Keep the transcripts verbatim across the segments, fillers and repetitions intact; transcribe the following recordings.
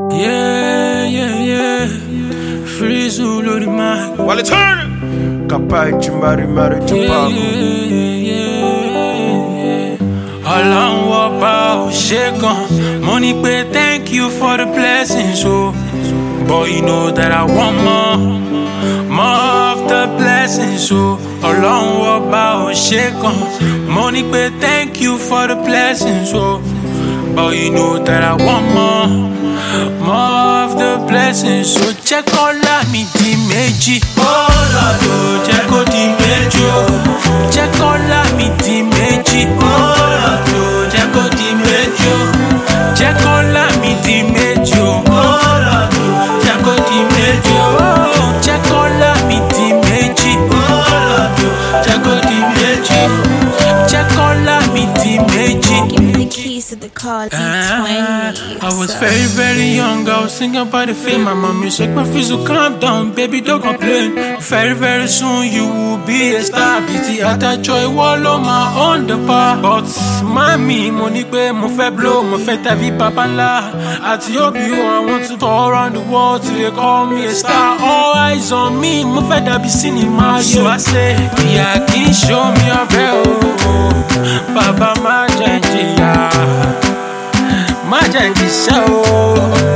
Yeah, yeah, yeah. Free Zulu the mic. While it's turning. Kapai chumari mari chupago. Yeah, yeah, yeah. Along what power shake on. Money pay, thank you for the blessings, oh. But you know that I want more, more of the blessings, oh. Along what power shake on. Money pay, thank you for the blessings, oh. But you know that I want more, more of the blessings. So check all of me di méjì. Oh Lord, oh, check all di méjì. Oh, check all of me di méjì. Oh Lord, oh, check all di méjì. Oh, check all of me di méjì. Oh Lord, oh, check all di méjì. Oh, check all of me di méjì. Oh Lord, oh, check all di méjì. Check all of me di méjì. To the car, D twenty. I was very, very young. I was thinking about the fame. My mom used to say, my so calm down, baby, don't complain. Very, very soon you will be a star. Beauty at a joy, wall on my own the bar. But mommy, money pay, mo fe blow, mo fe ta vie papa la. At your view, I want to tour around the world till they call me a star. All eyes on me, mo fe da be seen in my. So I say, yeah, can you show me a bell? Papa, my janji, yeah. Majanji show,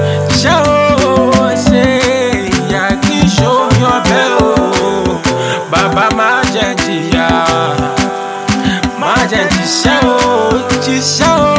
show, say, yeah, can show me your bell, Baba Majanji, yeah, Majanji show, just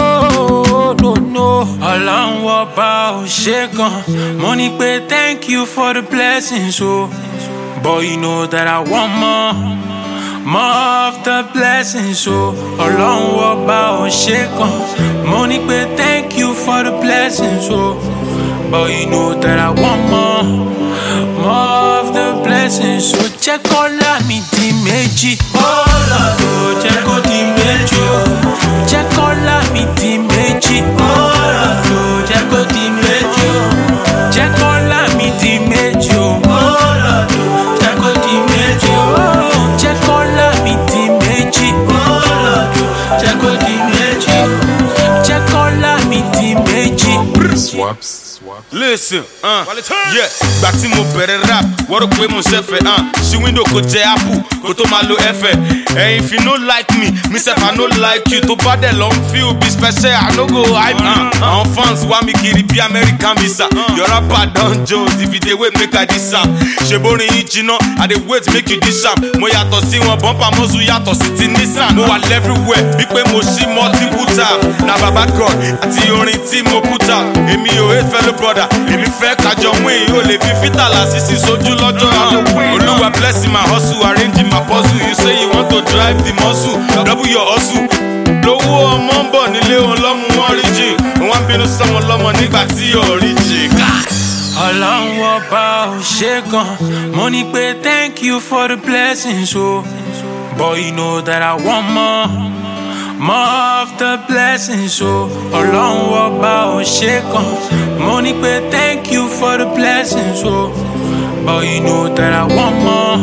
show, no, no. Along what bow, shake on, money pay, thank you for the blessings, oh, but you know that I want more. More of the blessings, so along what bow shake on. Money pay, thank you for the blessings, so but you know that I want more, more of the blessings. So check all of me di méjì. Oh Lord, oh, check all di méjì. Oh, check all of me di méjì. Oh Lord, oh, check all di méjì. Oh, check all of me di méjì. Oh Lord, oh, check all di méjì. Oh, check all of me di méjì. Oh Lord, oh, check all di méjì. Check all of me di méjì. Swaps. Listen, uh, yeah, gbà tí mo bẹ̀rẹ̀ rap, wọ́n rò pé mo ṣẹ̀fẹ̀, uh, ṣí window kò jẹ́ apple, kò tó máa lo ẹ̀fẹ̀. And if you no like me, me sef I no like you. Tó bá dẹ̀ lọ ń feel be special, I no go hype you. Àwọn fans wá mi kiri bí American visa. Your rapper don Jones, if you dey wait make I diss am. Ṣé borin yìí jiná, I dey wait make you diss am. Mo yàtọ̀ sí wọn, bumper mọ́sù yàtọ̀ sí ti Nissan. Mo wà everywhere, bí pé mo ṣí multiple tab. Na baba God àti orin tí mo put out. Èmi ò hate fellow brother, èmi fẹ́ kájọ win. O lè fi fítàlà sísì sójú lọ́jọ́ àwọn. Olúwa blessing my hustle, arranging my puzzle. You say you want to drive the muscle, double your hustle. Lówó ọmọ ń bọ̀ nílé òun lọ́mú origin. Wọ́n bínú sọ́mọ lọ́mọ nígbà tí origin. Along what bow shake on. Money pay, thank you for the blessings, oh. But you know that I want more, more of the blessings, oh. Along what bow shake on. Money pay, thank you for the blessings, oh. But you know that I want more,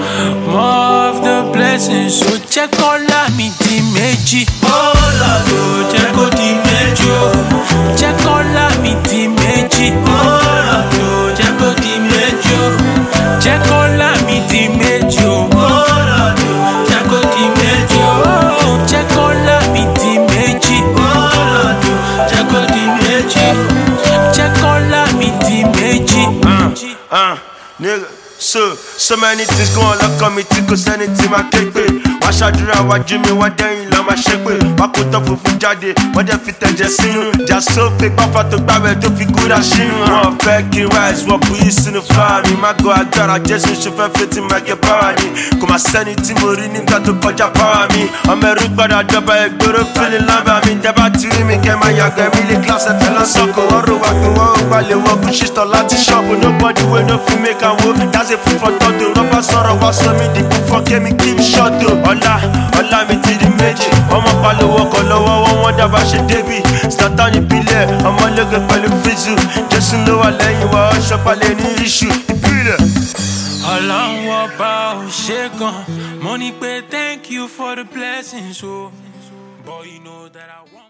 more of the blessings. So check all of me di méjì. Oh Lord, oh, check all di méjì. Oh, check all of me di méjì. Oh Lord, oh, check all di méjì. Oh, check all of me di méjì. Oh Lord, oh, check all di méjì. Oh, check all of me di méjì. Oh Lord, oh, check all di méjì. Check all of me di méjì. Uh, uh, nigga, so, so many things going on, look on me, cause anything I can't pay. Wá ṣàdúrà wá jí mi, wá dẹ́yìn lọ máa ṣe pé. Wá kó tán funfun jáde, wọ́n dẹ̀ fi tẹ̀jẹ̀ sínú. Jà sófè pápá tó gbáwẹ̀ tó fi kúrà sínú. Wọ́n fẹ́ kí rise, wọ́n bu yìí sínú fáà mi. Má gọ agbára Jésù ṣe fẹ́ fi tí máa gẹ báwa ni. Kò má sẹ́ni tí mo rí nígbà tó kọjá báwa mi. Ọmọ ẹrú gbọ́dọ̀ dọ́gba ìgboro fílì lábẹ́ mi. Dẹ́bà tí rí mi kẹ́ máa yàgbẹ́ mi lè kílásẹ̀ tẹ́lẹ̀ sọ́kò. Wọ́n rò wá pé wọ́n ò gbalẹ̀ wọ́n kú ṣìṣọ́ láti ṣọ́ọ̀bù. Nobody wey no fit make am wo. That's a food for thought o. Rọ́bà sọ̀rọ̀ wá sọ mí di kún fọ́ kémi kí mi ṣọ́ọ̀tò. Ọlá ọlá mi ti di méjì. Ọmọ pariwo kan lọ́wọ́ wọn wọ́n dábàá ṣe débì. Sátánì ìbílẹ̀ ọmọlẹ́gbẹ̀ pẹ̀lú fíjù. Jésù ló wà lẹ́yìn wa ọ̀ṣọ́ palẹ̀ ní iṣu ìbílẹ̀. Along what bow shake on. Money pay, thank you for the blessings, oh. But you know that I want